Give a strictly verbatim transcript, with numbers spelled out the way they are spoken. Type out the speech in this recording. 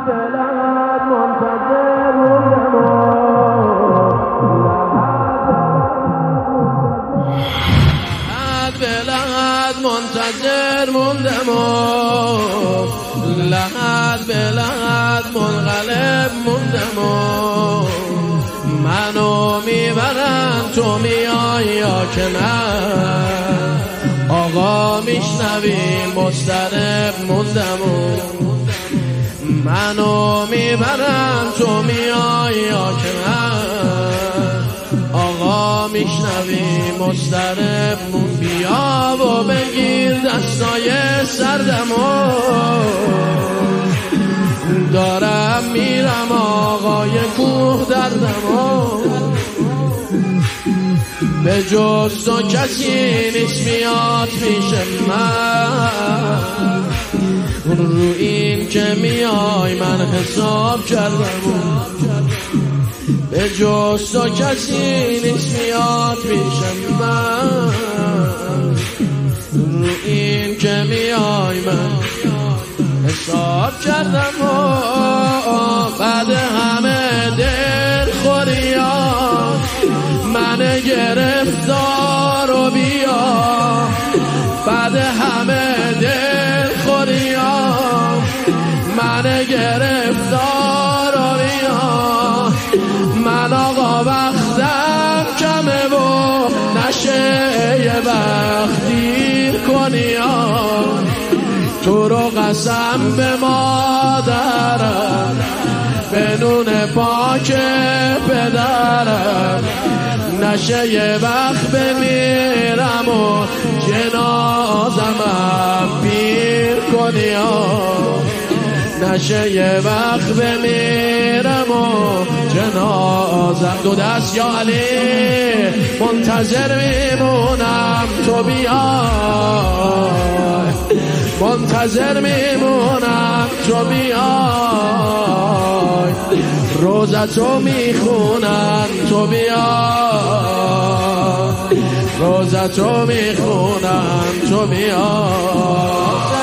دلت منتظر موندم بلد منتظر موندم لحد بلد منقلب موندم منو میبرن تو میای یا که نه آقا میشنوی مضطرب موندم منو میبرن تو میای یا که نه آقا میشنوی مضطرب مون بیا و بگیر دستای سردمو دارم میرم آقای کوه دردمو به جز تو کسی نیست میاد پیش من رو این که میای من حساب کردم به جز تو کسی نیست میاد پیش من رو این که میای من حساب کردم و بعد همه دل خوریان من گرفتار و بیا بعد همه دل خوریان من گرفتار و بیا من آقا وقتم کمه و نشه یه وقت دیر کنی تو رو قسم به مادرم به نون پاک پدرم نشه یه وقت بمیرم و جنازمم پیر کنی نشه یه وقت بمیرم و جنازم دو دست یا علی منتظر میمونم تو بیای منتظر میمونم تو بیای روزتو میخونم تو بیای روزتو میخونم تو بیای